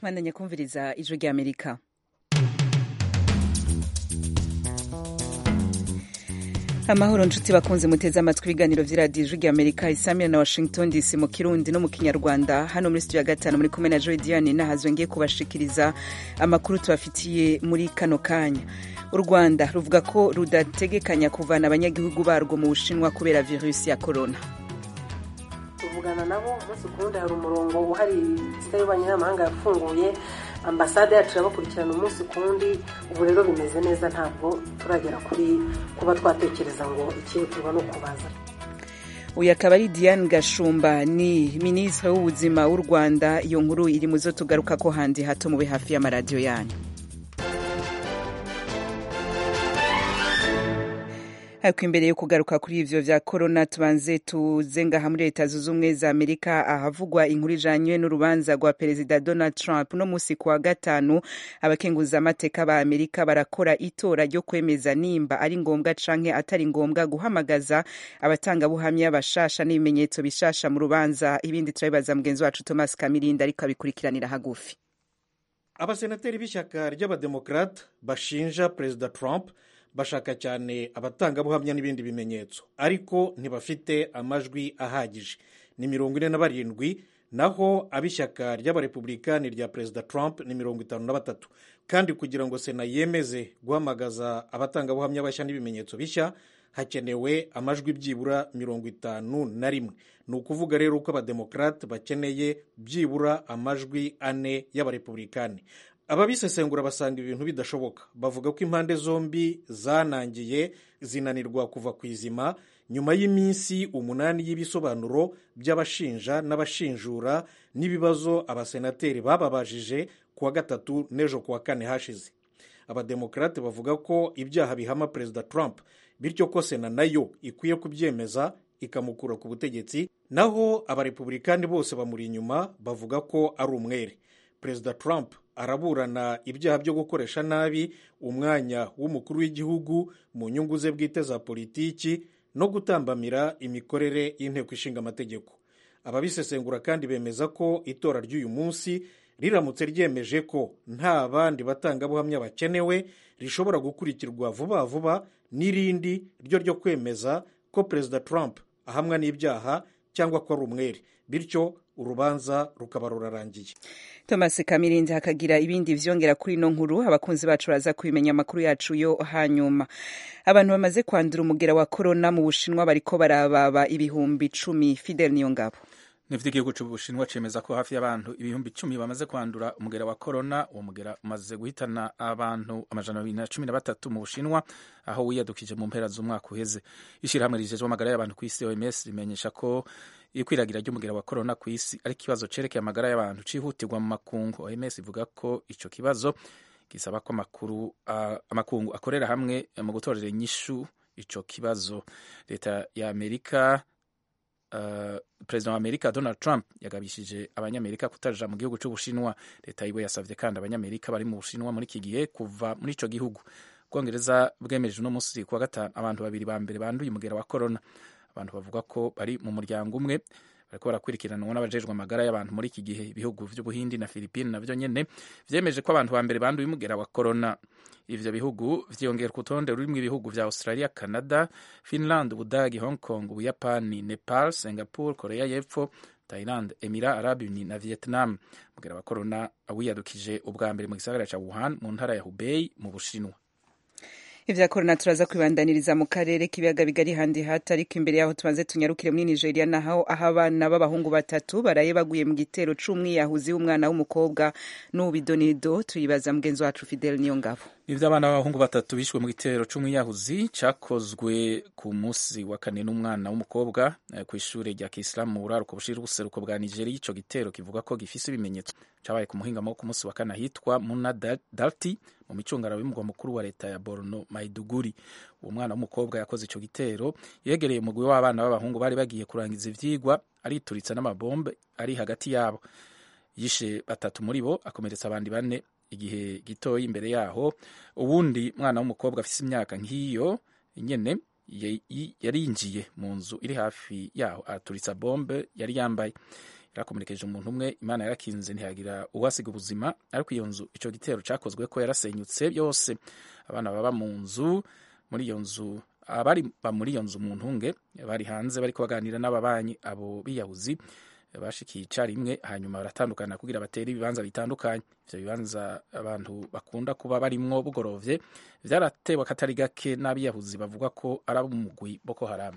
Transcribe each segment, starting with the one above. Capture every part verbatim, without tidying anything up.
bandanya kumviriza ijwi rya Amerika. Amahoro nshuti bakunze muteze amatwi ibiganiro vy'iradiyo ijwi rya Amerika isamira na Washington D C mu Kirundi no mu Kinyarwanda. Hano muri studio ya gatanu muri kumwe na Joy Diane nahazwe ngiye kubashikiriza amakuru tubafitiye muri kano kanya. U Rwanda ruvuga ko rudategekanya kuvana abanyagihugu barwo mu Bushinwa kubera virusi ya corona. Tuvugana nabo umunsi kundi hari umurongo uhari sitari y'abanyamahanga yafunguye, ambasade yacu irabakurikirana umunsi kundi. Ubu rero bimeze neza, ntabwo turagera kuri kuba twatekereza ngo ikihutirwa no kubaza. Uyu akaba ari Diane Gashumba, ni minisitiri w'ubuzima w'u Rwanda. Iyo nkuru iri muzo tugaruka ko handi hato mube hafi y'amaradiyo yanyu. Ariko imbere yo kugaruka kuri ivyo vya corona tubanze tuzenga hamwe leta zunze ubumwe za Amerika ahavugwa inkuru ijanywe n'urubanza rwa perezida Donald Trump. No musi kwa gatanu abakenguza amateka ba Amerika barakora itora ryo kwemeza nimba ari ngombwa canke atari ngombwa guhamagaza abatanga buhamya bashasha n'ibimenyetso bishasha mu rubanza. Ibindi turabibaza mugenzi wacu Thomas Kamirinda ariko abikurikiranira hagufi. Abasenateri b'ishyaka ry'abademokrate bashinja perezida Trump bashaka cyane abatanga buhamya n'ibindi bimenyetso, ariko ntibafite amajwi ahagije, ni mirongo ine na barindwi, naho ab'ishyaka ry'abarepublikani rya perezida Trump ni mirongo itanu na batatu. Kandi kugira ngo sena yemeze guhamagaza abatanga buhamya bashya n'ibimenyetso bishya hakenewe amajwi byibura mirongo itanu na rimwe. Ni ukuvuga rero ko abademokrate bakeneye byibura amajwi ane y'abarepublikani. Ababisesengura basanga ibintu bidashoboka, bavuga ko impande zombi zanangiye zinanirwa kuva ku izima nyuma y'iminsi umunani y'ibisobanuro by'abashinja n'abashinjura n'ibibazo abasenateri bababajije kuwa gatatu n'ejo kuwa kane hashize. Abademokrate bavuga ko ibyaha bihama perezida Trump, bityo ko sena nayo ikwiye kubyemeza ikamukura ku butegetsi, naho abarepublikani bose bamuri inyuma bavuga ko ari umwere. Perezida Trump araburana ibyaha byo gukoresha nabi umwanya w'umukuru w'igihugu mu nyungu ze bwite za politiki no gutambamira imikorere y'inteko ishinga amategeko. Ababisesengura kandi bemeza ko itora ry'uyu munsi riramutse ryemeje ko nta bandi batangabuhamya bakenewe, rishobora gukurikirwa vuba vuba n'irindi ryo ryo kwemeza ko perezida Trump ahamwa n'ibyaha cyangwa ko ari umwere, bityo urubanza rukaba rurarangiye. Thomas Kamirindi hakagira ibindi vyongera kuri ino nkuru. Abakunzi bacu baza kubimenya amakuru yacu yo hanyuma. Abantu bamaze kwandura umugera wa corona mu Bushinwa bariko barababa ibihumbi icumi. Fidel Niyongabo. Nivyo igihugu c'Ubushinwa cemeza ko hafi y'abantu ibihumbi icumi bamaze kwandura umugera wa corona. Uwo mugera umaze guhitana abantu amajana abiri na cumi na batatu mu Bushinwa, aho wiyadukije mu mpera z'umwaka uheze. Ishirahamwe rijejwe amagara y'abantu ku isi O M S rimenyesha ko ikwiragira ry'umugera wa corona ku isi ari kibazo cerekeye amagara y'abantu cihutirwa mu makungu. O M S ivuga ko ico kibazo gisaba ko amakuru uh, amakungu akorera hamwe mu gutorera inyishu ico kibazo. Leta ya Amerika Uh, President wa Amerika Donald Trump yagabishije abanyamerika kutaja mu gihugu c'Ubushinwa. Leta yiwe yasavye kandi abanyamerika bari mu Bushinwa muri iki gihe kuva muri ico gihugu. Bwongereza bwemeje no musi kwa gatanu abantu babiri ba mbere banduye umugera wa corona. Abantu bavuga ko bari mu muryango umwe bariko barakurikiranwa n'abajejwe amagara y'abantu muri iki gihe. Ibihugu vy'Ubuhindi na Philippines navyo nyene vyemeje ko abantu ba mbere banduye umugera wa corona. Ivyo bihugu vyongera ku rutonde rurimwo ibihugu vya Australia, Canada, Finland, Ubudagi, Hong Kong, Ubuyapani, Nepal, Singapore, Korea y'Epfo, Thailand, Emirates Arabes Unis na Vietnam. Umugera wa corona awiyadukije ubwa mbere mu gisagara ca Wuhan mu ntara ya Hubei mu Bushinwa. Ivya corona turaza kwibandaniriza mu karere k'ibiyaga bigari handi hata, ariko imbere yaho tubanze tunyarukire muri Nigeria, naho aho abana b'abahungu batatu baraye baguye mu gitero c'umwiyahuzi w'umwana w'umukobwa n'ubidonido. Tuyibaza mugenzi wacu Fidel Niyongabo. Ivyo abana b'abahungu batatu bishwe mu gitero c'umwiyahuzi cakozwe ku musi wa kane n'umwana w'umukobwa kw'ishure rya Kisilamu mu buraruko bushira ubuseruko bwa Nigeria. Ico gitero kivuga ko gifise ibimenyetso cabaye ku muhingamo ku musi wa kane hitwa Muna Dalti mu micungararo y'umugwa mukuru wa leta ya Borno Maiduguri. Uwo mwana w'umukobwa yakoze ico gitero yegereye umugwi w'abana b'abahungu bari bagiye kurangiza ivyigwa, arituritsa n'amabombe ari hagati yabo. Yishe batatu muri bo akomeretsa abandi bane. Igihe gitoyi imbere yaho ubundi mwana w'umukobwa afise imyaka nk'iyo nyene yarinjiye mu nzu iri hafi yaho aturitsa bombe yari yambaye. yarakomerekeje umuntu umwe, Imana yarakinze ntiyagira uwasiga ubuzima, ariko iyo nzu ico gitero cakozwe ko yarasenyutse byose. Abana baba mu nzu muri iyo nzu abari ba muri iyo nzu mu ntunge bari hanze bariko baganira n'ababanyi. Abo biyahuzi bashikiye icarimwe hanyuma baratandukana kugira batere ibibanza bitandukanye. Ivyo bibanza abantu bakunda kuba barimwo bugorovye vyaratewe akatari gake n'abiyahuzi bavuga ko ari ab'umugwi Boko Haram.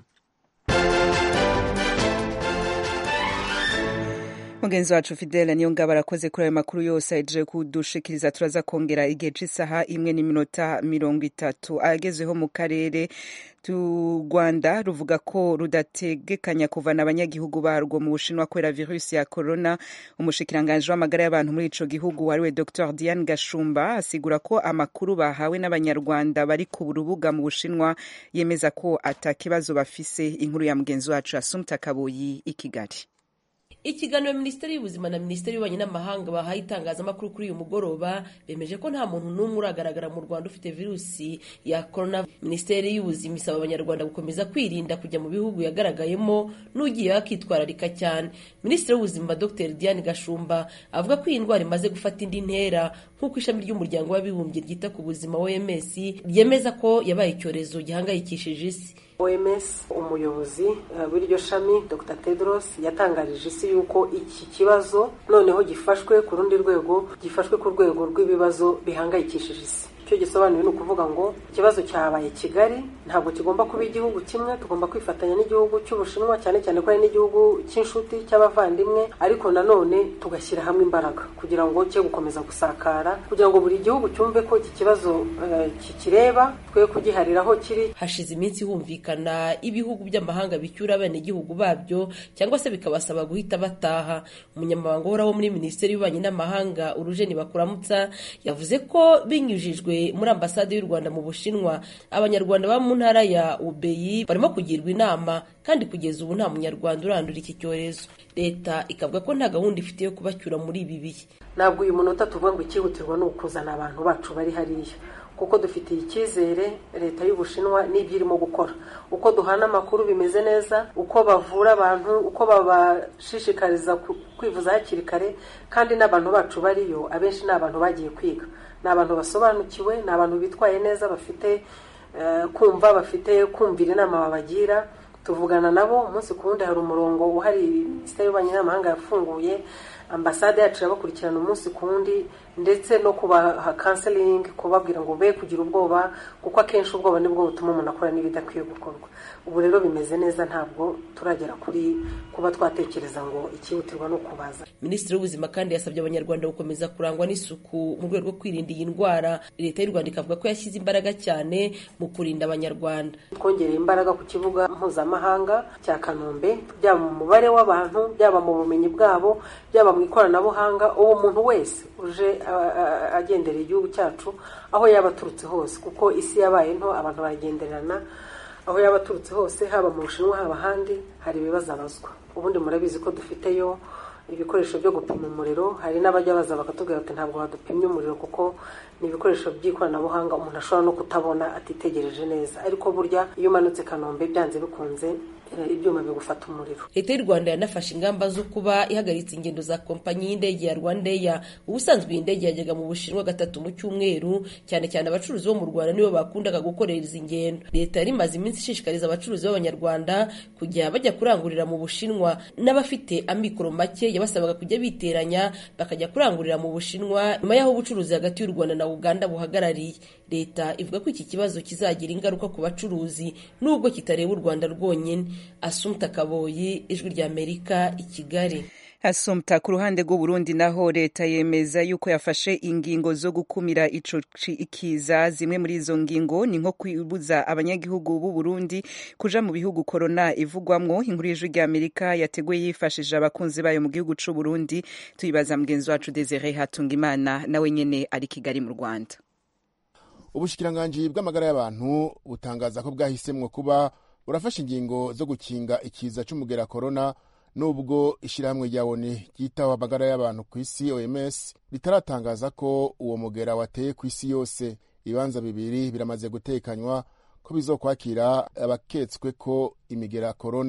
Mugenzi wacu Fidela Niyongabo arakoze kuri ayo makuru yose ahejeje kudushikiriza. Turaza kongera igihe c'isaha imwe n'iminota mirongo itatu. Agezeho mu karere tu Rwanda ruvuga ko rudategekanya kuvana abanyagihugu barwo mu Bushinwa kubera virusi ya corona. Umushikiranganje w'amagara y'abantu muri ico gihugu wariwe Doctor Diane Gashumba asigura ko amakuru bahawe n'abanyarwanda bari ku rubuga mu Bushinwa yemeza ko atakibazo bafise. Inkuru ya mugenzi wacu Assumpta Kaboyi i Kigali. Ikiganiro Minisiteri y'Ubuzima na Minisiteri y'Ububanyi n'Amahanga bahaye itangazamakuru kuri uyu mugoroba bemeje ko nta muntu n'umwe uragaragara mu Rwanda ufite virusi ya corona. Minisiteri y'Ubuzima isaba abanyarwanda gukomeza kwirinda kujya mu bihugu yagaragayemo n'ugiye akitwararika cyane. Minisitiri w'Ubuzima Dr Diane Gashumba avuga ko iyi ndwara imaze gufata indi ntera nk'uko ishami ry'umuryango w'abibumbye ryita ku buzima O M S ryemeza ko yabaye icyorezo gihangayikishije isi. O M S umuyobozi w'iryo shami Dr Tedros yatangarije isi yuko iki kibazo noneho gifashwe ku rundi rwego, gifashwe ku rwego rw'ibibazo bihangayikishije isi. Icyo gisobanuye ni ukuvuga ngo ikibazo cyabaye Kigali ntabwo kigomba kuba igihugu kimwe, tugomba kwifatanya n'igihugu cy'Ubushinwa cyane cyane ko ari n'igihugu cy'inshuti cy'abavandimwe, ariko nanone tugashyira hamwe imbaraga kugira ngo cye gukomeza gusakara, kugira ngo buri gihugu cyumve ko iki kibazo uh, kikireba, twe kugiharira aho kiri. Hashize iminsi humvikana ibihugu by'amahanga bicyura abene igihugu babyo cyangwa se bikabasaba guhita bataha. Umunyamabanga uhoraho muri Minisiteri y'Ububanyi n'Amahanga Urujeni Bakuramutsa yavuze ko binyujijwe muri ambasade y'u Rwanda mu Bushinwa abanyarwanda ba mu ntara ya Ubeyi barimo kugirwa inama, kandi kugeza ubu nta munyarwanda urandura iki cyorezo. Leta ikavuga ko nta gahunda ifite yo kubacyura muri ibi bihe. Ntabwo uyu munota tuvuga ngo ikihutirwa ni ukuzana abantu bacu bari hariya, kuko dufitiye icyizere leta y'Ubushinwa n'ibyo irimo gukora, uko duhana amakuru bimeze neza, uko bavura abantu, uko babashishikariza kwivuza hakiri kare, kandi n'abantu bacu bariyo abenshi ni abantu bagiye kwiga, ni abantu basobanukiwe, ni abantu bitwaye neza, bafite uh, kumva, bafite kumvira inama babagira. Tuvugana nabo umunsi ku wundi, hari umurongo uhari Minisiteri y'Ububanyi n'Amahanga yafunguye, ambasade yacu irabakurikirana umunsi ku wundi, ndetse no kubaha counseling, kubabwira ngo be kugira ubwoba, kuko akenshi ubwoba nibwo butuma umuntu akora n'ibidakwiye gukorwa. Ubu rero bimeze neza, ntabwo turagera kuri kuba twatekereza ngo ikihutirwa no kubaza. Minisitiri w'Ubuzima kandi yasabye abanyarwanda gukomeza kurangwa n'isuku mu rwego rwo kwirinda iyi ndwara. Leta y'u Rwanda ikavuga ko yashyize imbaraga cyane mu kurinda abanyarwanda. Twongereye imbaraga ku kibuga mpuzamahanga cya Kanombe, byaba mu mubare w'abantu, byaba mu bumenyi bwabo, byaba mu ikoranabuhanga. Uwo muntu wese uje agenderera igihugu cyacu aho yaba aturutse hose, kuko isi yabaye nto, abantu baragenderana aho yaba aturutse hose, haba mu Bushinwa haba ahandi, hari ibibazo abazwa. Ubundi murabizi ko dufiteyo ibikoresho byo gupima umuriro, hari n'abajya baza bakatubwira ati ntabwo badupimye umuriro kuko ni ibikoresho by'ikoranabuhanga umuntu ashobora no kutabona atitegereje neza, ariko burya iyo umanutse Kanombe byanze bikunze ibyuma bigufata umuriro. Leta y'u Rwanda yanafashe ingamba zo kuba ihagaritse ingendo za kompanyi y'indege ya Rwandair. Ubusanzwe iyi ndege yajyaga mu Bushinwa gatatu mu cyumweru, cyane cyane abacuruzi bo mu Rwanda nibo bakundaga gukorera izi ngendo. Leta yari imaze iminsi ishishikariza abacuruzi b'abanyarwanda kujya bajya kurangurira mu Bushinwa, n'abafite amikoro make yabasabaga kujya biteranya bakajya kurangurira mu Bushinwa, nyuma y'aho ubucuruzi hagati y'u Rwanda na Uganda buhagarariye. Leta ivuga ko iki kibazo kizagira ingaruka ku bacuruzi nubwo kitareba u Rwanda rwonyine. Assumpta Kaboyi, Ijwi ry'Amerika, i Kigali. Assumpta, ku ruhande rw'u Burundi naho leta yemeza yuko yafashe ingingo zo gukumira ico ikiza. Zimwe muri izo ngingo ni nko kwibuza abanyagihugu b'u Burundi kuja mu bihugu corona ivugwamwo. Inkuru y'Ijwi ry'Amerika yateguye yifashije abakunzi bayo mu gihugu c'u Burundi. Tuyibaza mugenzi wacu Desire Hatungimana, nawe nyene ari Kigali mu Rwanda. Ubushikiranganji bw'amagara y'abantu butangaza ko bwahisemwe kuba urafashe ingingo zo gukinga ikiza c'umugera corona, nubwo ishirahamwe rya O N U ryitaho amagara y'abantu ku isi O M S ritaratangaza ko uwo mugera wateye ku isi yose. Ibibanza bibiri biramaze gutekanywa ko bizokwakira abaketswe ko imigera corona.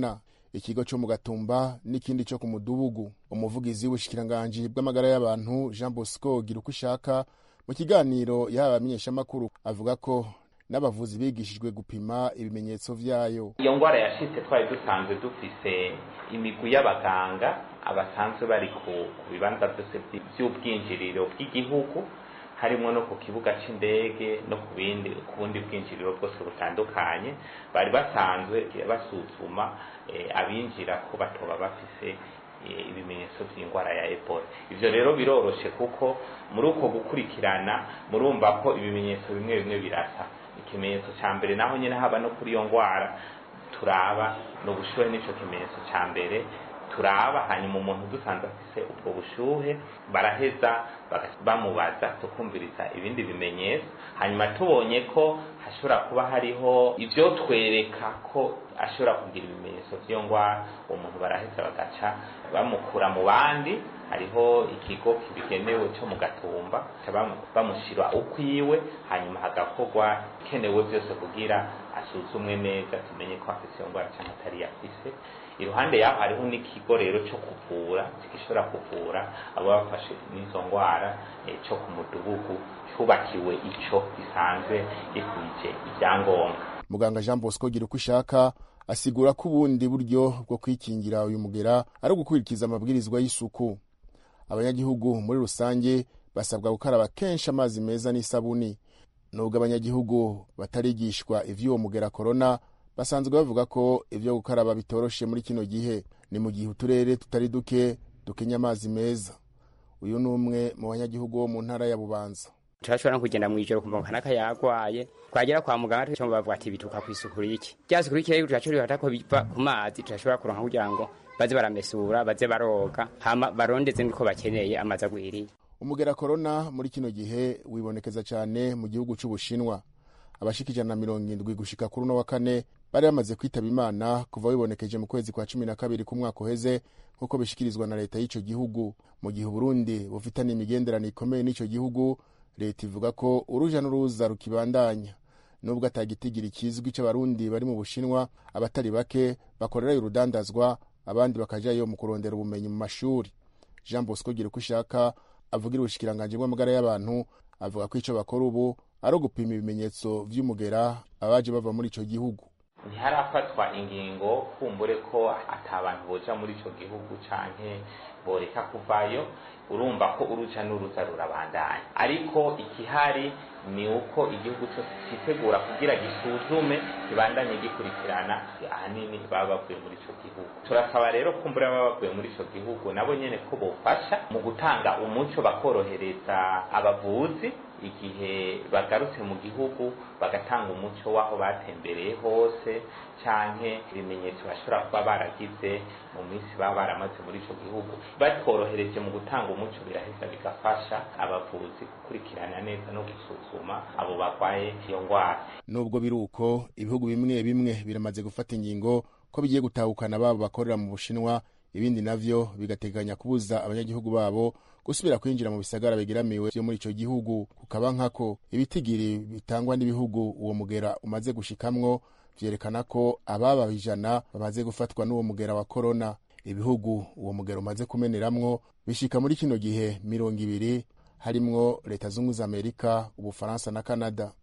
ikigo cyo mu Gatumba n'ikindi cyo ku Mudubugu. Umuvugizi w'ubushikiranganji bw'amagara y'abantu Jean Bosco Girukwishaka mu kiganiro yahawe abamenyeshamakuru avuga ko n'abavuzi bigishijwe gupima ibimenyetso vyayo. Iyo ngwara yashitse twari dusanzwe dufise imigwi y'abaganga abasanzwe bari ku bibanza byose by'ubwinjiriro bw'igihugu, harimo no ku kibuga c'indege no ku bindi kubundi bwinjiriro bwose butandukanye, bari basanzwe basuzuma e, abinjira ko batoba bafise e, ibimenyetso by'ingwara ya Ebola. Ivyo rero biroroshe kuko muri uko gukurikirana murumva ko ibimenyetso bimwe bimwe birasa. Ikimenyetso ca mbere naho nyene haba no kuri iyo ngwara turaba no bushuhe nico kimenyetso ca mbere turaba, hanyuma umuntu dusanzwe afise ubwo bushuhe baraheza bamubaza tukumviriza ibindi bimenyetso, hanyuma tubonye ko hashobora kuba hariho ivyo twereka ko ashobora kugira ibimenyetso vy'iyo ngwara, umuntu baraheza bagaca bamukura mu bandi. Hariho ikigo kibigenewe cyo mu Gatumba bamushira ukwiwe, hanyuma hagakorwa kenewe byose kugira asuzumwe neza tumenye ko afise iyo ngwara cyangwa atari afise. Iruhande yaho hariho n'ikigo rero cyo kuvura gishobora kuvura abo bafashe n'izo ngwara e, cyo ku Mudugudu cyubakiwe ico gisanzwe gikwije ibyangombwa. Muganga Jean Bosco Girukwishaka asigura ko ubundi buryo bwo kwikingira uyu mugera ari ugukurikiza amabwirizwa y'isuku. Abanyagihugu muri rusange basabwa gukaraba kenshi amazi meza n'isabuni. Nubwo abanyagihugu batarigishwa ivy'uwo mugera corona, basanzwe bavuga ko ivyo gukaraba bitoroshe muri kino gihe. Ni mu gihe uturere tutari duke dukenya amazi meza. Uyu ni umwe mu banyagihugu bo mu ntara ya Bubanza. Turashobora kugenda mu ijoro kumva kanaka yagwaye, twagera kwa muganga cyo bavuga ati bituka kw'isuku iki. Cyase kuri kire turashobora hata ko biva ku mazi, turashobora kuronka kugira ngo baze baramesura, baze baroga, hama barondeze niko bakeneye amazi agwiriye. Umugera corona muri kino gihe wibonekeza cyane mu gihugu c'Ubushinwa. Abashikije na mirongo indwi gushika kuri no wa kane bari bamaze kwitaba Imana kuva wibonekeje mu kwezi kwa cumi na kabiri ku mwaka uheze, nkuko bishikirizwa na leta y'ico gihugu. Mu gihe Burundi bufitanye imigenderanire ikomeye n'ico gihugu, leta ivuga ko uruja n'uruza rukibandanya. Nubwo atagitigira ikizwi c'abarundi bari mu Bushinwa, abatari bake bakorera urudandazwa, abandi bakajayo mu kurondera ubumenyi mu mashuri. Jean Bosco Girukwishaka avugira ubushikiranganje bw'amagara y'abantu avuga ko ico bakora ubu ari ugupima ibimenyetso vy'umugera abaje bava muri ico gihugu. Ntiharafatwa ingingo kumbure ko atabantu boja muri ico gihugu canke boreka kuvayo, urumva ko uruja n'uruza rurabandanya. Ariko ikihari ni uko igihugu cyose kitegura kugira gisuzume kibandanye gikurikirana ahanini baba bavuye muri ico gihugu. Turasaba rero kumbura baba bavuye muri ico gihugu nabo nyene ko bofasha mu gutanga umuco, bakorohereza abavuzi igihe bagarutse mu gihugu, bagatanga umuco waho batembereye hose canke ibimenyetso bashobora kuba baragize mu minsi baba baramaze muri ico gihugu. Batworohereje mu gutanga umuco, biraheza bigafasha abavuzi gukurikirana neza no gusuzuma abo bagwaye iyo ngwara. Nubwo biruko ibihugu bimwe bimwe biramaze gufata ingingo ko bigiye gutahukana babo bakorera mu Bushinwa, ibindi navyo bigateganya kubuza abanyagihugu babo gusubira kwinjira mu bisagara bigiramiwe byo muri ico gihugu. Kukaba nkako ibitigiri bitangwa n'ibihugu uwo mugera umaze gushikamwo vyerekana ko ababa bijana bamaze gufatwa n'uwo mugera wa corona. Ibihugu uwo mugera umaze kumeneramwo bishika muri kino gihe mirongo ibiri, harimwo Leta Zunze za Amerika, Ubufaransa na Canada.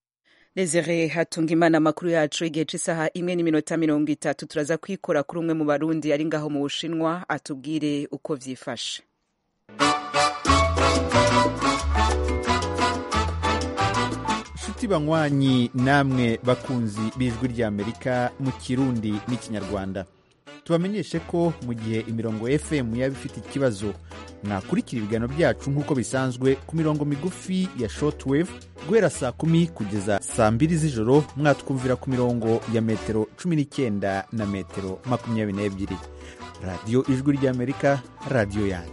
Desire Hatungimana, makuru yacu igihe c'isaha imwe n'iminota mirongo itatu turaza kwikora kuri umwe mu Barundi ari ngaho mu Bushinwa atubwire uko vyifashe. Shuti banywanyi namwe bakunzi b'ijwi rya Amerika mu Kirundi n'Ikinyarwanda, tubamenyeshe ko mu gihe imirongo F M yaba ifite ikibazo, mwakurikira ibiganiro byacu nk'uko bisanzwe ku mirongo migufi ya shortwave guhera saa kumi kugeza saa mbiri z'ijoro, mwatwumvira ku mirongo ya metero cumi n'icyenda na metero makumyabiri n'ebyiri. Radio Ijwi rya Amerika, radio yanyu.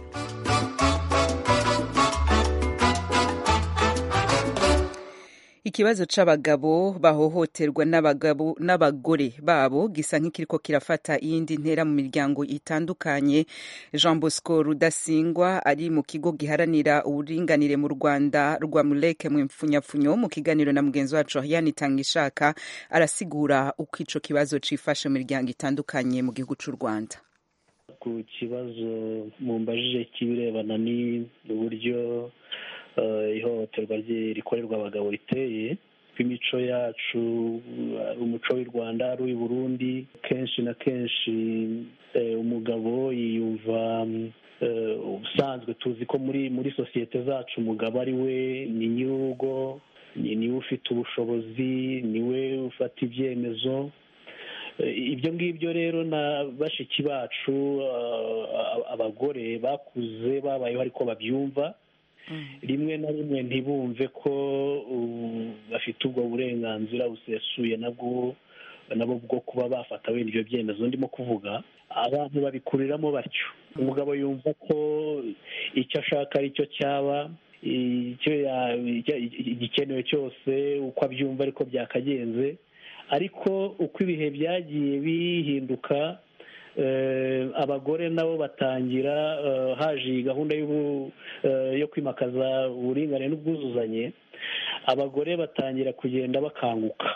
ikibazo c'abagabo bahohoterwa n'abagabo n'abagore babo gisa nk'ikiriko kirafata iyindi ntera mu miryango itandukanye. Jean Bosco Rudasingwa ari mu kigo giharanira uburinganire mu Rwanda rwa Muleke mu Mfunyapfunyo, mu kiganiro na mugenzi wacu Ariane Itangishaka arasigura uko ico kibazo cifashe mu miryango itandukanye mu gihugu c'u Rwanda. Ku kibazo mumbajije kibirebana ni uburyo ihohoterwa rikorerwa abagabo riteye, imico yacu, umuco w'u Rwanda ari uw'i Burundi, kenshi na kenshi umugabo yiyumva, ubusanzwe tuzi ko muri muri sosiyete zacu umugabo ari we ni nyir'urugo, niwe ufite ubushobozi, niwe ufata ibyemezo. Ibyo ngibyo rero na bashiki bacu abagore bakuze babayeho ariko babyumva, rimwe na rimwe ntibumve ko bafite ubwo burenganzira busesuye nabwo nabo bwo kuba bafata wenda ibyo byemezo ndimo kuvuga. Abantu babikuriramo batyo, umugabo yumva ko icyo ashaka ari cyo cyaba, icyo igikenewe cyose uko abyumva ariko byakagenze. Ariko uko ibihe byagiye bihinduka, abagore nabo batangira, haje iyi gahunda yo kwimakaza uburinganire n'ubwuzuzanye, abagore batangira kugenda bakanguka,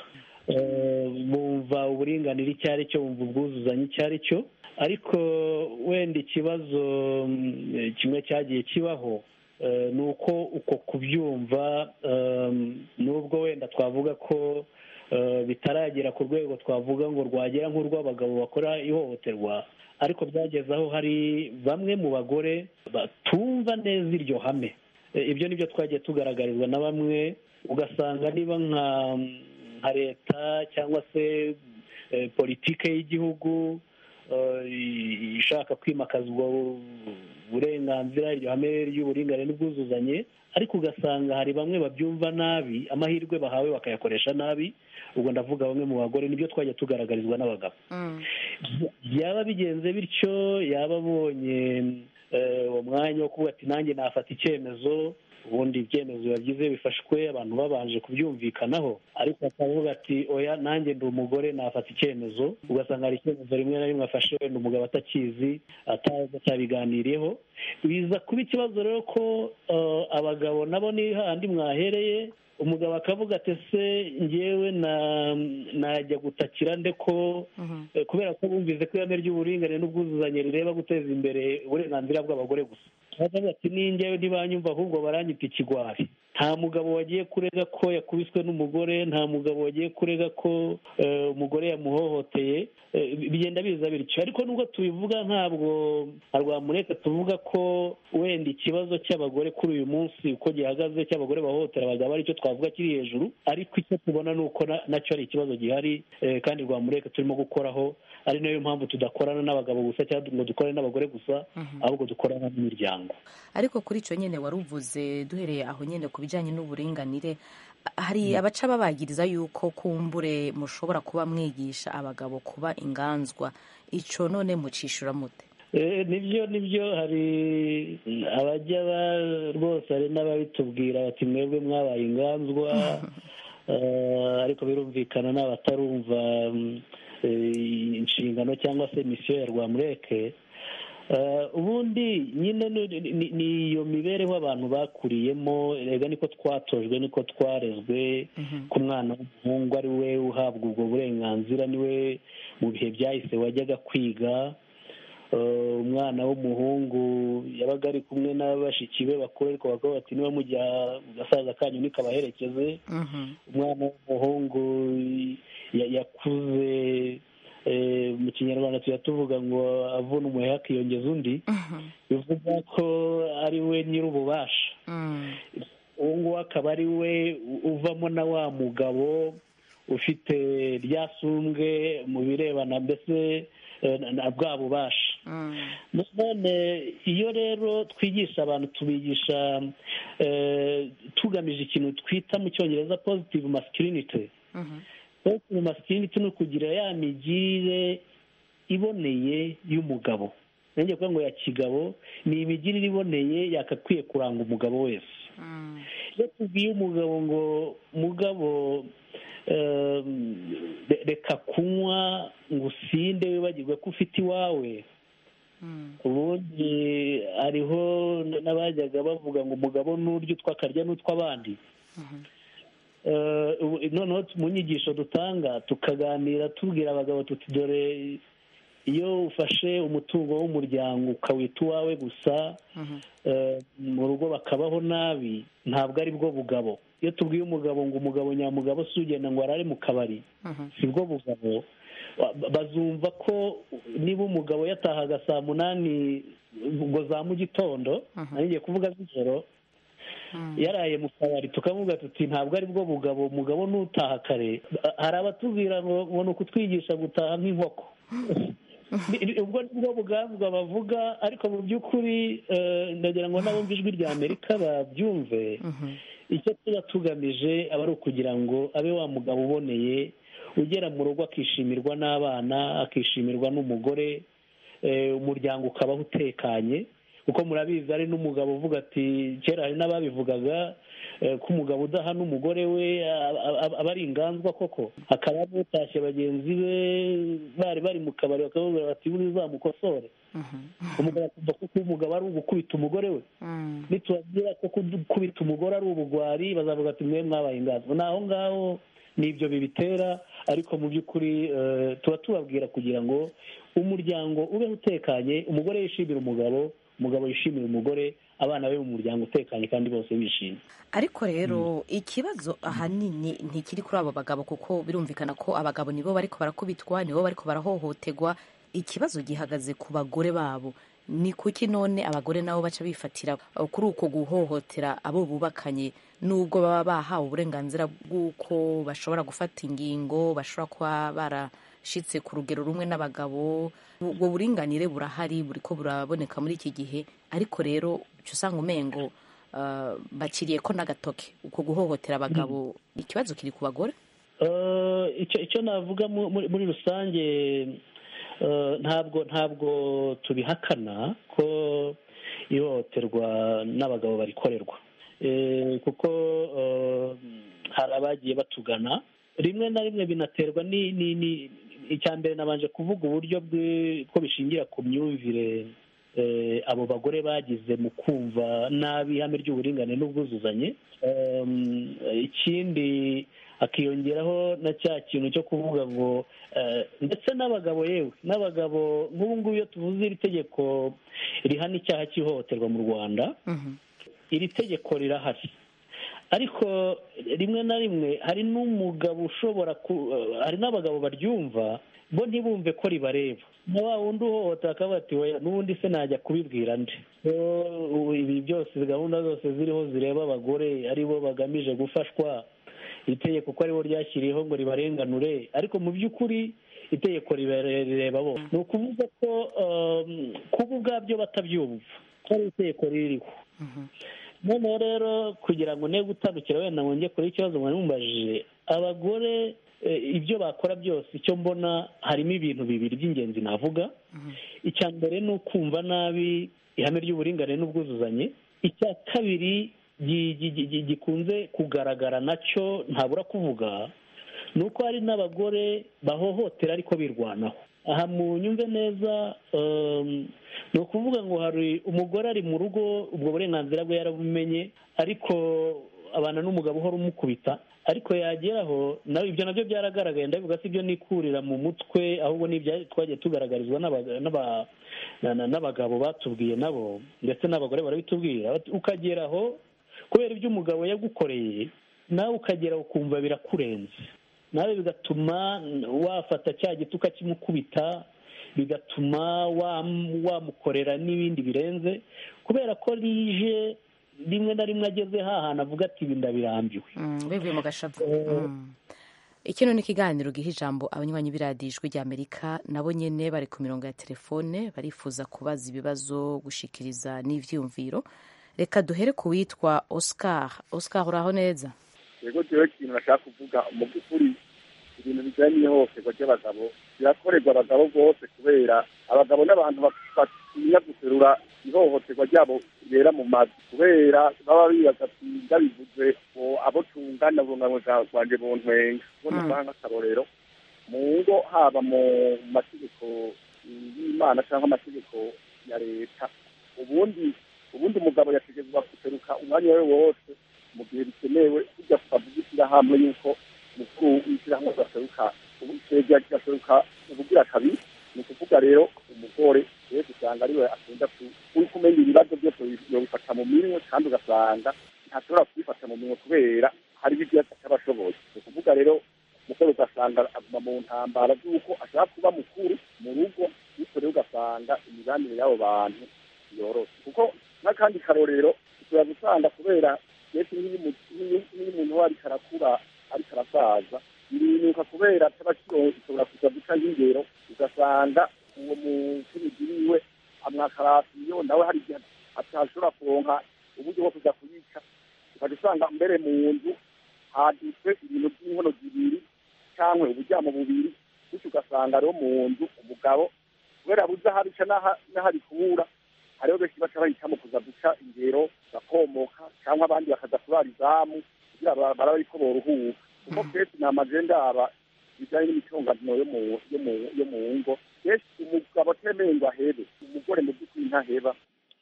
bumva uburinganire icyo ari cyo, bumva ubwuzuzanye icyo ari cyo. Ariko wenda ikibazo kimwe cyagiye kibaho ni uko uko kubyumva, nubwo wenda twavuga ko bitaragera ku rwego twavuga ngo rwagera nk'urw'abagabo bakora ihohoterwa, ariko byageze aho hari bamwe mu bagore batumva neza iryo hame. Ibyo nibyo twagiye tugaragarizwa na bamwe, ugasanga niba nka leta cyangwa se politike y'igihugu ishaka kwimakaza ubwo burenganzira, iryo hame ry'uburinganire n'ubwuzuzanye, ariko ugasanga hari bamwe babyumva nabi, amahirwe bahawe bakayakoresha nabi. Ubwo ndavuga bamwe mu bagore, nibyo twajya tugaragarizwa n'abagabo. Byaba bigenze bityo, yaba abonye uwo mwanya wo kuvuga ati nanjye nafata icyemezo, ubundi ibyemezo biba byiza bifashwe abantu babanje kubyumvikanaho, ariko akavuga ati oya nanjye ndi umugore nafata icyemezo, ugasanga hari icyemezo rimwe na rimwe afashe wenda umugabo atakizi, atabiganiriyeho. Biza kuba ikibazo rero ko abagabo nabo ni handi mwahereye, umugabo akavuga ati se njyewe najya gutakira nde ko, kubera ko bumvise ko ihame ry'uburinganire n'ubwuzuzanye rireba guteza imbere uburenganzira bw'abagore gusa. Akavuga ati ninjyewe ntibanyumva ahubwo baranyita ikigwari. Nta mugabo wagiye kurega ko yakubiswe n'umugore, nta mugabo wagiye kurega ko umugore yamuhohoteye. Bigenda biza bityo, ariko nubwo tubivuga ntabwo Rwamureka tuvuga ko wenda ikibazo cy'abagore kuri uyu munsi uko gihagaze cy'abagore bahohotera abagabo aricyo twavuga kiri hejuru, ariko icyo tubona ni uko nacyo ari ikibazo gihari, kandi Rwamureka turimo gukoraho. Ari nayo mpamvu tudakorana n'abagabo gusa cyangwa ngo dukorane n'abagore gusa, ahubwo dukorana n'imiryango. Ariko kuri icyo nyine wari uvuze, duhereye aho nyine ku bijyanye n'uburinganire, hari abaca babagiriza yuko kumbure mushobora kuba mwigisha abagabo kuba inganzwa. Icyo none mucishura mute? Nibyo nibyo hari abajya rwose, hari n'ababitubwira bati mwebwe mwabaye inganzwa, ariko birumvikana n'abatarumva inshingano cyangwa se misiyo ya Rwamureke. Ubundi nyine ni iyo mibereho abantu bakuriyemo, rega niko twatojwe, niko twarezwe, ko umwana w'umuhungu ari we uhabwa ubwo burenganzira, niwe mu bihe byahise wajyaga kwiga. Umwana w'umuhungu yabaga ari kumwe n'abashiki be bakuru, ariko bakaba bati niba mujya gasaza kanyu nikabaherekeze. Umwana w'umuhungu yakuze, mu kinyarwanda tujya tuvuga ngo avuna umuheha akiyongeza undi, bivuga ko ari we nyir'ububasha. Uwo nguwo akaba ari we uvamo na wa mugabo ufite rya sumbwe mu birebana mbese na bwa bubasha. None iyo rero twigisha abantu, tubigisha tugamije ikintu twita mu cyongereza positive masculinity. Positive masculinity ni ukugira ya migirire iboneye y'umugabo. Nanjye kuvuga ngo ya kigabo ni imigirire iboneye yakakwiye kuranga umugabo wese. iyo tubwiye umugabo ngo mugabo reka kunywa ngo usinde wibagirwe ko ufite iwawe, ubundi hariho n'abajyaga bavuga ngo umugabo n'urya utwo akarya n'utw'abandi. noneho mu nyigisho dutanga tukaganira tubwira abagabo tuti dore iyo ufashe umutungo w'umuryango ukawita uwawe gusa mu rugo bakabaho nabi ntabwo ari bwo bugabo. iyo tubwiye umugabo ngo umugabo nyamugabo si ugenda ngo arare mu kabari, si bwo bugabo. bazumva ko niba umugabo yatahaga saa munani ngo za mu gitondo, ngiye kuvuga z'ijoro, yaraye mu kabari, tukavuga tuti ntabwo ari bwo bugabo. umugabo n'utaha kare. hari abatubwira ngo ni ukutwigisha gutaha nk'inkoko. ubwo ni bwo bugambwa bavuga, ariko mu by'ukuri ndagira ngo n'abumva ijwi rya Amerika babyumve. icyo tuba tugamije aba ari ukugira ngo abe wa mugabo uboneye, ugera mu rugo akishimirwa n'abana, akishimirwa n'umugore, umuryango ukabaho utekanye. kuko murabizi ari n'umugabo uvuga ati, kera hari n'ababivugaga ko umugabo udaha n'umugore we aba ari inganzwa koko. hakaba n'utashye bagenzi be bari bari mu kabari bakavuga bati buri uzamukosore. umugabo akumva ko kuba umugabo ari ugukubita umugore we. nitubabwira ko gukubita umugore ari ubugwari bazavuga ati mwe mwabaye inganzwa. ni aho ngaho nibyo bibitera, ariko mu by'ukuri tuba tubabwira kugira ngo umuryango ube utekanye, umugore yishimira umugabo, umugabo yishimira umugore, abana be mu muryango utekanye kandi bose bishimye. ariko rero ikibazo ahanini ntikiri kuri abo bagabo, kuko birumvikana ko abagabo nibo bariko barakubitwa, nibo bariko barahohoterwa. ikibazo gihagaze ku bagore babo. ni kuki none abagore nabo baca bifatira kuri uko guhohotera abo bubakanye, nubwo baba bahawe uburenganzira bw'uko bashobora gufata ingingo, bashobora kuba barashitse ku rugero rumwe n'abagabo. ubwo buringanire burahari, buriko buraboneka muri iki gihe, ariko rero uca usanga umengo uh, bakiriye ko n'agatoke uko guhohotera abagabo. mm. ikibazo kiri ku bagore. uh, icyo icyo navuga muri, muri rusange, uh, ntabwo ntabwo tubihakana ko ihohoterwa n'abagabo barikorerwa, uh, kuko uh, hari abagiye batugana. rimwe na rimwe binaterwa ni ni ni icya mbere nabanje kuvuga uburyo ko bishingira ku myumvire abo bagore bagize mu kumva nabi ihame ry'uburinganire n'ubwuzuzanye. ikindi hakiyongeraho na cya kintu cyo kuvuga ngo ndetse n'abagabo, yewe n'abagabo nk'ubu ngubu iyo tuvuze iri tegeko rihana icyaha cy'ihohoterwa mu Rwanda, iri tegeko rirahari, ariko rimwe na rimwe hari n'umugabo ushobora ku hari n'abagabo baryumva bo ntibumve ko ribareba. na wa wundi uhohotera akavuga ati oya n'ubundi se najya kubibwira nde. ibi byose gahunda zose ziriho zireba abagore aribo bagamije gufashwa, itegeko ko aribo ryashyiriyeho ngo ribarenganure, ariko mu by'ukuri itegeko rireba bo. ni ukuvuga ko kuba ubwabyo batabyumva ko ari itegeko ririho. noneho rero kugira ngo ne gutandukira wenda ngo njye kuri ikibazo mwari mumbajije, abagore ibyo bakora byose icyo mbona harimo ibintu bibiri by'ingenzi navuga. icya mbere ni ukumva nabi ihame ry'uburinganire n'ubwuzuzanye. icya kabiri gikunze kugaragara nacyo ntabura kuvuga ni uko hari n'abagore bahohotera ariko birwanaho. aha mu nyumve neza, ni ukuvuga ngo hari umugore ari mu rugo, ubwo burenganzira bwe yarabumenye, ariko abana n'umugabo uhora umukubita, ariko yageraho nawe ibyo nabyo byaragaragaye, ndabivuga si ibyo nikurira mu mutwe, ahubwo n'ibyo twagiye tugaragarizwa n'abagabo batubwiye nabo, ndetse n'abagore barabitubwira. ukageraho kubera ibyo umugabo yagukoreye, nawe ukageraho ukumva birakurenze, nawe bigatuma wafata cya giti ukakimukubita, bigatuma wamukorera n'ibindi birenze, kubera ko rije rimwe na rimwe ageze hahana avuga ati ibi ndabirambiwe. bivuye mu gashavu. ikino ni ikiganiro giha ijambo abanywanyi b'iradiyo ijwi rya Amerika, nabo nyene bari ku mirongo ya telefone barifuza kubaza ibibazo, gushikiriza n'ivyiyumviro. reka duhere ku witwa Oscar. Oscar, uraho neza? yego, jewe ikintu nashaka kuvuga mu by'ukuri, ibintu bijyanye n'ihohoterwa ry'abagabo birakorerwa abagabo bose, kubera abagabo n'abantu batinya guserura ihohoterwa ryabo ribera mu mazu kubera baba bibaza ati ndabivuze ngo abo tungana bungamwe bwanje bontwenga ngo nutanga akarorero mu ngo haba mu mategeko y'Imana cyangwa amategeko ya leta ubundi ubundi umugabo yategezwa guseruka umwanya we wose mu gihe bikenewe kujya kuvuga ishyirahamwe yuko mukuru w'ishyirahamwe gaseruka ubu cyegera gaseruka ubugira kabiri ni ukuvuga rero umugore rero usanga ariwe akunda kumenya ibibazo byose yobifata mu minwe kandi ugasanga ntashobora kubifata mu minwe kubera hari ibyo atabashoboye ni ukuvuga rero umugore ugasanga aguma mu ntambara z'uko ashaka kuba mukuru mu rugo bityo rero ugasanga imibanire y'abo bantu yoroshe kuko n'akandi karorero ushobora gusanga kubera ndetse n'iyo umuntu we ariko arakura ariko arasaza birinuka kubera atabakiro ishobora kuza guca nk'ingero ugasanga uwo mucuruzi wiwe amwakarasiyo nawe hari igihe atashobora kuronka uburyo bwo kuza kuyica ukajya usanga mbere mu nzu hadutse ibintu by'inkono zibiri cyangwa uburyamo bubiri bityo ugasanga rero mu nzu umugabo kubera buze harica n'ahari kubura hariho benshi baca bahitamo kuza guca ingero bakomoka cyangwa abandi bakaza kurara izamu kugira baraba ariko boruhuka kuko kenshi ni amajenda aba bijyanye n'imitunganiro yo mu ngo kenshi umugabo atemeye ngo ahebe umugore mu by'ukuri ntaheba.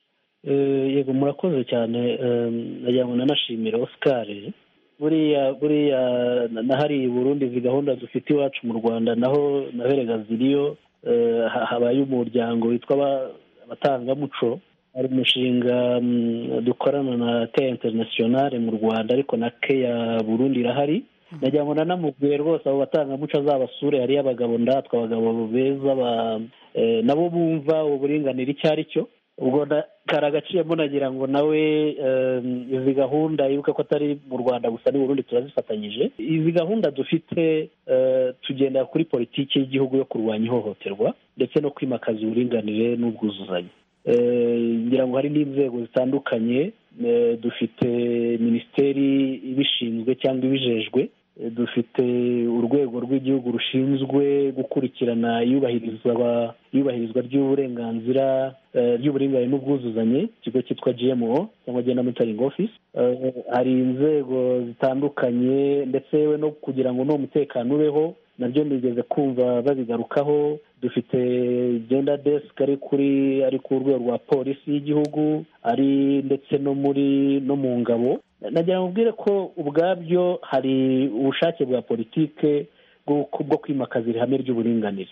Yego murakoze cyane nagira ngo nanashimire Oscar buriya buriya nahari i Burundi izi gahunda dufite iwacu mu Rwanda naho naherega ziriyo habaye umuryango witwa abatangamuco hari umushinga dukorana na Care International mu Rwanda ariko na Care Burundi irahari nagira ngo nanamubwiye rwose abo batangamuco azabasure hariyo abagabo ndatwa abagabo beza nabo bumva uburinganire icyo ari cyo ubwo karagaciyemo nagira ngo nawe izi gahunda yibuka ko atari mu Rwanda gusa ni Burundi turazifatanyije izi gahunda dufite tugenda kuri politiki y'igihugu yo kurwanya ihohoterwa ndetse no kwimakaza uburinganire n'ubwuzuzanye ngira ngo hari n'inzego zitandukanye dufite minisiteri ibishinzwe cyangwa ibijejwe dufite urwego rw'igihugu rushinzwe gukurikirana iyubahirizwa iyubahirizwa ry'uburenganzira ry'uburinganire n'ubwuzuzanye ikigo cyitwa G M O cyangwa Gender Monitoring Office hari inzego zitandukanye ndetse we no kugira ngo no mutekano ubeho nabyo nigeze kumva babigarukaho dufite gender desk ari kuri ari ku rwego rwa polisi y'igihugu ari ndetse no muri no mu ngabo nagira ngo mbwire ko ubwabyo hari ubushake bwa politike bwo kwimakaza ihame ry'uburinganire.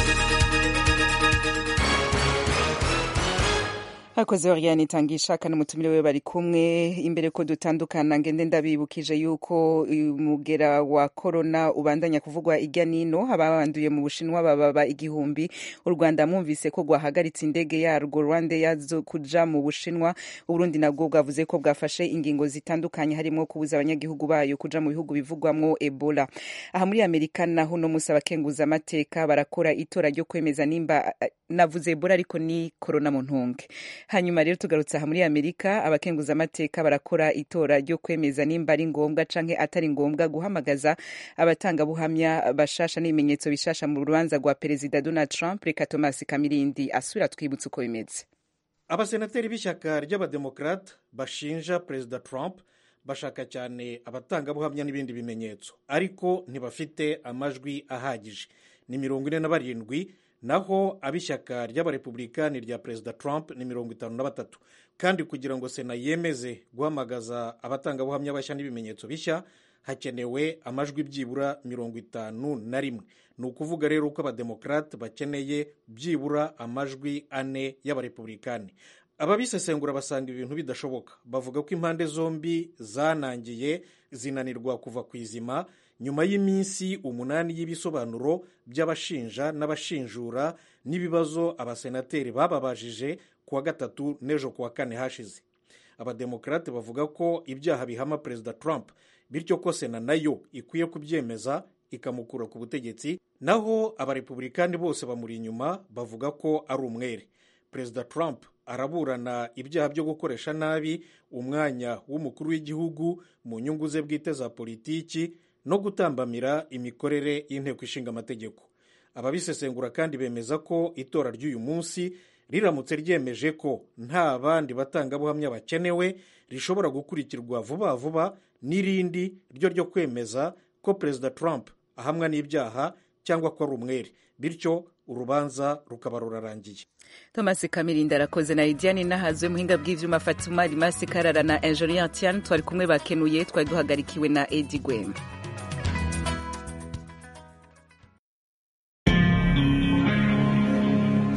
Hakoze Oriane Tangisha kana mutumire we bari kumwe imbere ko dutandukana ngende ndabibukije yuko umugera wa corona ubandanya kuvugwa irya nino ababanduye mu Bushinwa bababa igihumbi u Rwanda mwumvise ko gwahagaritse indege yarwo Rwanda yazo kuja mu Bushinwa Uburundi nabwo bwavuze ko bwafashe ingingo zitandukanye harimo kubuza abanyagihugu bayo kuja mu bihugu bivugwamwo Ebola. Aha muri Amerika naho no musaba kenguza amateka barakora itora ryo kwemeza nimba navuze Ebola ariko ni corona mu ntunge. Hanyuma rero tugarutse aha muri Amerika abakenguza amateka barakora itora ryo kwemeza nimba ari ngombwa canke atari ngombwa guhamagaza abatanga buhamya bashasha n'ibimenyetso bishasha mu rubanza rwa Perezida Donald Trump. Reka Thomas Kamirindi asubira twibutsa uko bimeze. Abasenateri b'ishyaka ry'abademokrate bashinja Perezida Trump bashaka cyane abatanga buhamya n'ibindi bimenyetso ariko ntibafite amajwi ahagije ni mirongo ine na barindwi naho ab'ishyaka ry'abarepublikani rya Perezida Trump ni mirongo itanu na batatu kandi kugira ngo Sena yemeze guhamagaza abatangabuhamya bashya n'ibimenyetso bishya hakenewe amajwi byibura mirongo itanu na rimwe ni ukuvuga rero uko abademokrate bakeneye byibura amajwi ane y'abarepublikani. Ababisesengura basanga ibintu bidashoboka bavuga ko impande zombi zanangiye zinanirwa kuva ku izima nyuma y'iminsi umunani y'ibisobanuro by'abashinja n'abashinjura n'ibibazo abasenateri bababajije kuwa gatatu n'ejo kuwa kane hashize. Abademokrate bavuga ko ibyaha bihama Perezida Trump bityo ko Sena nayo ikwiye kubyemeza ikamukura ku butegetsi, naho abarepublikani bose bamuri inyuma bavuga ko ari umwere. Perezida Trump araburana ibyaha byo gukoresha nabi umwanya w'umukuru w'igihugu mu nyungu ze bwite za politiki no gutambamira imikorere y'inteko ishinga amategeko. Ababisesengura kandi bemeza ko itora ry'uyu munsi riramutse ryemeje ko nta bandi batangabuhamya bakenewe rishobora gukurikirwa vuba vuba n'irindi ryo ryo kwemeza ko perezida Trump ahamwa n'ibyaha cyangwa ko ari umwere, bityo urubanza rukaba rurarangiye. Thomas Kamirinda arakoze na Idiane Nahazwe, muhinga bw'ivyuma Fatuma Rimasi Karara na Engineer Tian twari kumwe bakenuye, twari duhagarikiwe na Eddie Gwema.